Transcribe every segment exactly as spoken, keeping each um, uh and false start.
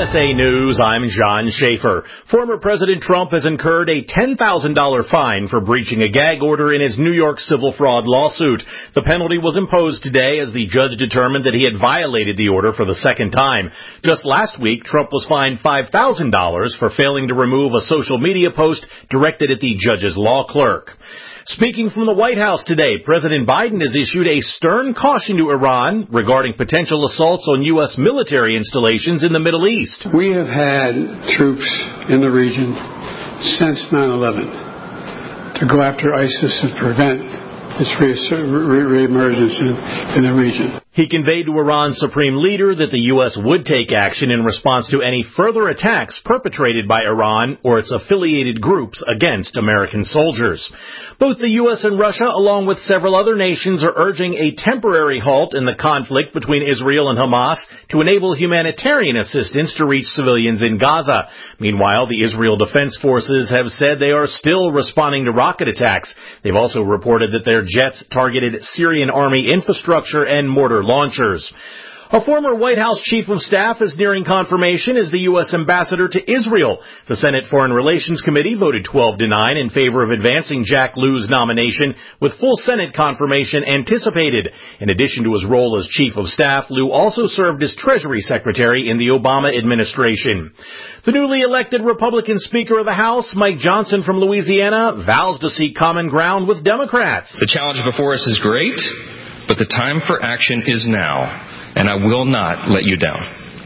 S A News, I'm John Schaefer. Former President Trump has incurred a ten thousand dollars fine for breaching a gag order in his New York civil fraud lawsuit. The penalty was imposed today as the judge determined that he had violated the order for the second time. Just last week, Trump was fined five thousand dollars for failing to remove a social media post directed at the judge's law clerk. Speaking from the White House today, President Biden has issued a stern caution to Iran regarding potential assaults on U S military installations in the Middle East. We have had troops in the region since nine eleven to go after ISIS and prevent its re-emergence in, in the region. He conveyed to Iran's supreme leader that the U S would take action in response to any further attacks perpetrated by Iran or its affiliated groups against American soldiers. Both the U S and Russia, along with several other nations, are urging a temporary halt in the conflict between Israel and Hamas to enable humanitarian assistance to reach civilians in Gaza. Meanwhile, the Israel Defense Forces have said they are still responding to rocket attacks. They've also reported that their jets targeted Syrian army infrastructure and mortar launchers. A former White House chief of staff is nearing confirmation as the U S ambassador to Israel. The Senate Foreign Relations Committee voted twelve to nine in favor of advancing Jack Lew's nomination, with full Senate confirmation anticipated. In addition to his role as chief of staff, Lew also served as Treasury Secretary in the Obama administration. The newly elected Republican Speaker of the House, Mike Johnson from Louisiana, vows to seek common ground with Democrats. The challenge before us is great, but the time for action is now. And I will not let you down.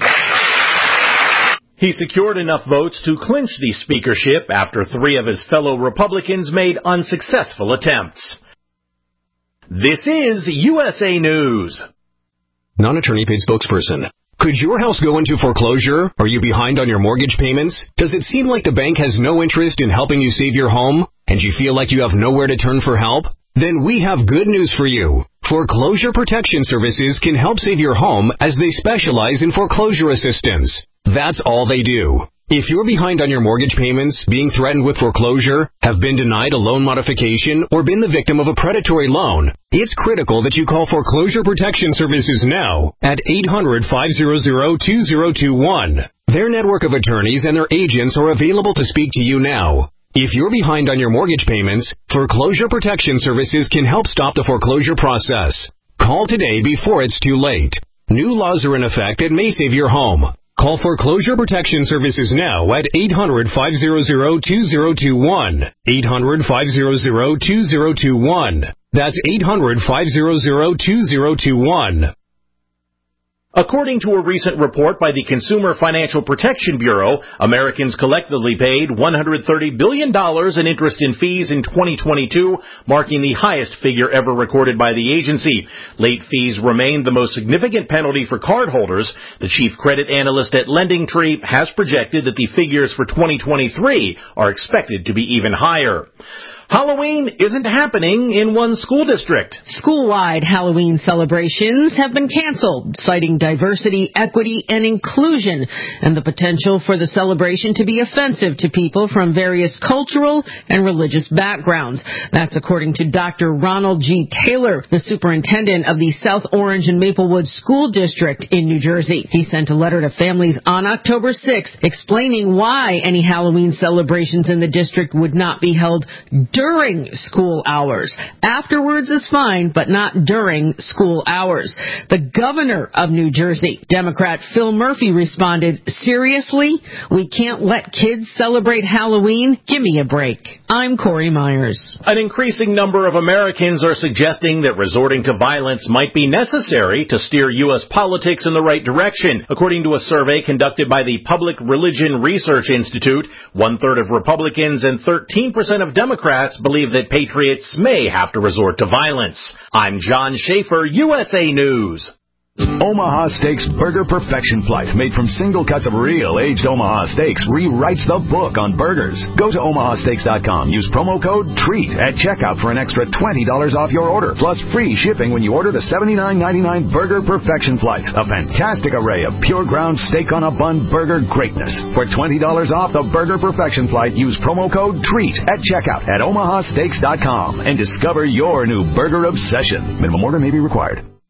He secured enough votes to clinch the speakership after three of his fellow Republicans made unsuccessful attempts. This is U S A News. Non-attorney paid spokesperson. Could your house go into foreclosure? Are you behind on your mortgage payments? Does it seem like the bank has no interest in helping you save your home? And you feel like you have nowhere to turn for help? Then we have good news for you. Foreclosure Protection Services can help save your home as they specialize in foreclosure assistance. That's all they do. If you're behind on your mortgage payments, being threatened with foreclosure, have been denied a loan modification, or been the victim of a predatory loan, it's critical that you call Foreclosure Protection Services now at eight hundred, five hundred, two zero two one. Their network of attorneys and their agents are available to speak to you now. If you're behind on your mortgage payments, Foreclosure Protection Services can help stop the foreclosure process. Call today before it's too late. New laws are in effect that may save your home. Call Foreclosure Protection Services now at eight hundred, five hundred, two zero two one. eight hundred, five hundred, two zero two one. That's eight hundred, five hundred, two zero two one. According to a recent report by the Consumer Financial Protection Bureau, Americans collectively paid one hundred thirty billion dollars in interest and fees in twenty twenty-two, marking the highest figure ever recorded by the agency. Late fees remain the most significant penalty for cardholders. The chief credit analyst at LendingTree has projected that the figures for twenty twenty-three are expected to be even higher. Halloween isn't happening in one school district. School-wide Halloween celebrations have been canceled, citing diversity, equity, and inclusion, and the potential for the celebration to be offensive to people from various cultural and religious backgrounds. That's according to Doctor Ronald G. Taylor, the superintendent of the South Orange and Maplewood School District in New Jersey. He sent a letter to families on October sixth explaining why any Halloween celebrations in the district would not be held during school hours. Afterwards is fine, but not during school hours. The governor of New Jersey, Democrat Phil Murphy, responded, "Seriously? We can't let kids celebrate Halloween? Give me a break." I'm Corey Myers. An increasing number of Americans are suggesting that resorting to violence might be necessary to steer U S politics in the right direction. According to a survey conducted by the Public Religion Research Institute, one-third of Republicans and thirteen percent of Democrats believe that patriots may have to resort to violence. I'm John Schaefer, U S A News. Omaha Steaks Burger Perfection Flight, made from single cuts of real aged Omaha steaks, rewrites the book on burgers. Go to omaha steaks dot com. Use promo code TREAT at checkout for an extra twenty dollars off your order, plus free shipping when you order the seventy-nine ninety-nine Burger Perfection Flight, a fantastic array of pure ground steak on a bun burger greatness. For twenty dollars off the Burger Perfection Flight, use promo code TREAT at checkout at omaha steaks dot com and discover your new burger obsession. Minimum order may be required.